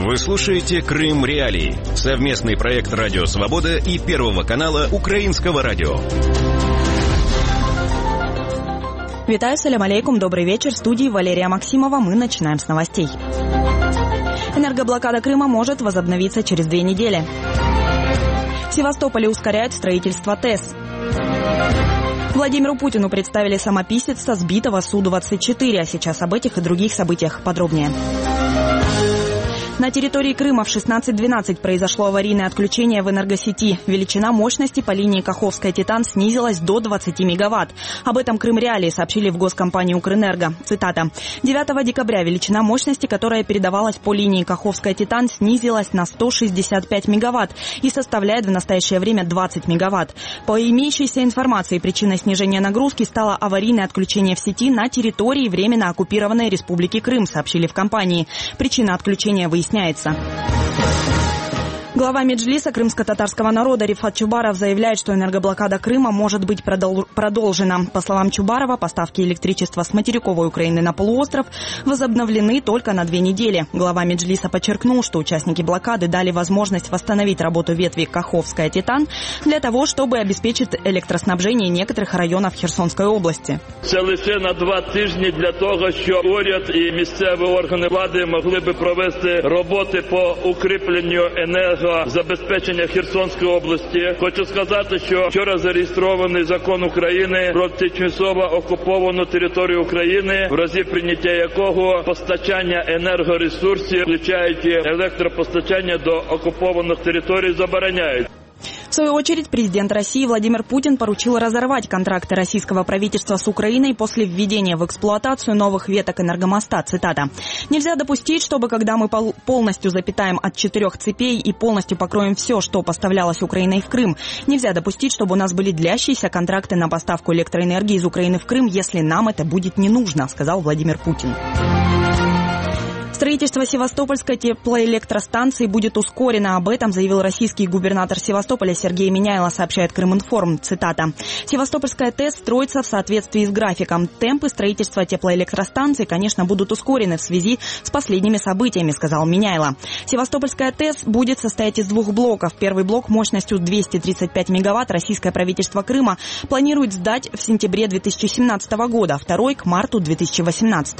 Вы слушаете «Крым Реалии» — совместный проект «Радио Свобода» и Первого канала Украинского радио. Витаю, салям алейкум, добрый вечер. В студии Валерия Максимова. Мы начинаем с новостей. Энергоблокада Крыма может возобновиться через 2 недели. В Севастополе ускоряют строительство ТЭС. Владимиру Путину представили самописец со сбитого Су-24. А сейчас об этих и других событиях подробнее. На территории Крыма в 16:12 произошло аварийное отключение в энергосети. Величина мощности по линии Каховская-Титан снизилась до 20 мегаватт. Об этом Крым Реалии сообщили в госкомпании «Укрэнерго». Цитата. 9 декабря величина мощности, которая передавалась по линии Каховская-Титан, снизилась на 165 мегаватт и составляет в настоящее время 20 мегаватт. По имеющейся информации, причиной снижения нагрузки стало аварийное отключение в сети на территории временно оккупированной Республики Крым, сообщили в компании. Причина отключения выясняется. Глава Меджлиса крымско-татарского народа Рифат Чубаров заявляет, что энергоблокада Крыма может быть продолжена. По словам Чубарова, поставки электричества с материковой Украины на полуостров возобновлены только на 2 недели. Глава Меджлиса подчеркнул, что участники блокады дали возможность восстановить работу ветви Каховская-Титан для того, чтобы обеспечить электроснабжение некоторых районов Херсонской области. Це лише на 2 тижні для того, щоб уряд і місцеві органи влади могли би провести роботи по укріпленню забезпечення Херсонської області. Хочу сказати, що вчора зареєстрований закон України про тимчасово окуповану територію України, в разі прийняття якого постачання енергоресурсів, включаючи електропостачання до окупованих територій, забороняють. В свою очередь, президент России Владимир Путин поручил разорвать контракты российского правительства с Украиной после введения в эксплуатацию новых веток энергомоста. Цитата. «Нельзя допустить, чтобы когда мы полностью запитаем от 4 цепей и полностью покроем все, что поставлялось Украиной в Крым. Нельзя допустить, чтобы у нас были длящиеся контракты на поставку электроэнергии из Украины в Крым, если нам это будет не нужно», сказал Владимир Путин. Строительство Севастопольской теплоэлектростанции будет ускорено. Об этом заявил российский губернатор Севастополя Сергей Миняйло, сообщает Крыминформ. Цитата. «Севастопольская ТЭС строится в соответствии с графиком. Темпы строительства теплоэлектростанции, конечно, будут ускорены в связи с последними событиями», сказал Миняйло. Севастопольская ТЭС будет состоять из 2 блоков. Первый блок мощностью 235 мегаватт российское правительство Крыма планирует сдать в сентябре 2017 года, второй к марту 2018.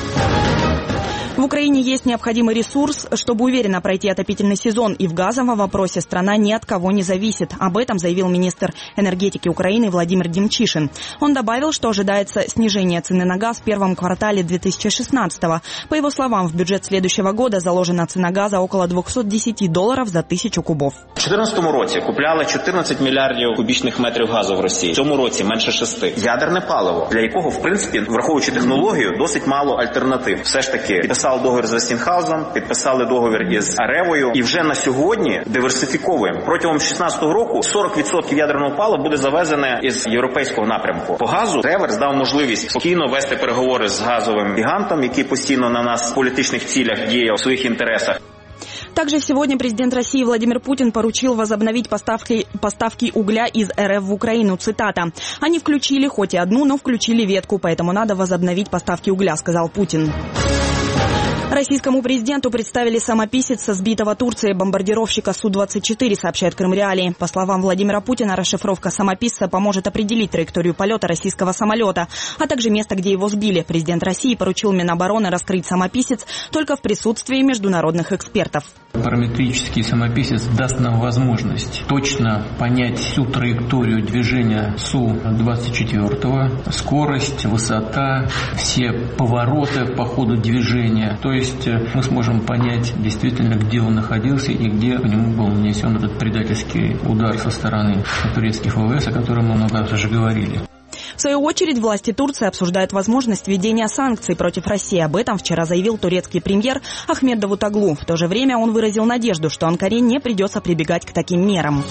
В Украине есть необходимый ресурс, чтобы уверенно пройти отопительный сезон, и в газовом вопросе страна ни от кого не зависит. Об этом заявил министр энергетики Украины Владимир Демчишин. Он добавил, что ожидается снижение цены на газ в первом квартале 2016-го. По его словам, в бюджет следующего года заложена цена газа около $210 за 1000 кубов. У 2014 році купляли 14 мільярдів кубічних метрів газу в Росії. В цьому році менше 6. Ядерне паливо, для якого, в принципі, враховуючи технологію, досить мало альтернатив. Все ж таки, підписали договір з Вестінгхаузом, підписали договір із Аревою і вже на сьогодні диверсифіковуємо. Протягом 2016 року 40% ядерного палива буде завезене із європейського напрямку. По газу Реверс дав можливість спокійно вести переговори з газовим гігантом, який постійно на нас в політичних цілях діє в своїх інтересах. Также сегодня президент России Владимир Путин поручил возобновить поставки угля из РФ в Украину. Цитата. «Они включили хоть и одну, но включили ветку, поэтому надо возобновить поставки угля», сказал Путин. Российскому президенту представили самописец со сбитого Турцией бомбардировщика Су-24, сообщает Крым Реалии. По словам Владимира Путина, расшифровка самописца поможет определить траекторию полета российского самолета, а также место, где его сбили. Президент России поручил Минобороны раскрыть самописец только в присутствии международных экспертов. Параметрический самописец даст нам возможность точно понять всю траекторию движения Су-24, скорость, высота, все повороты по ходу движения. То есть мы сможем понять действительно, где он находился и где по нему был нанесен этот предательский удар со стороны турецких ВВС, о котором мы много раз уже говорили. В свою очередь, власти Турции обсуждают возможность введения санкций против России. Об этом вчера заявил турецкий премьер Ахмед Давутоглу. В то же время он выразил надежду, что Анкаре не придется прибегать к таким мерам.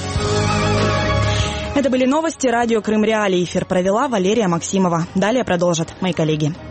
Это были новости радио Крым Реалии. Эфир провела Валерия Максимова. Далее продолжат мои коллеги.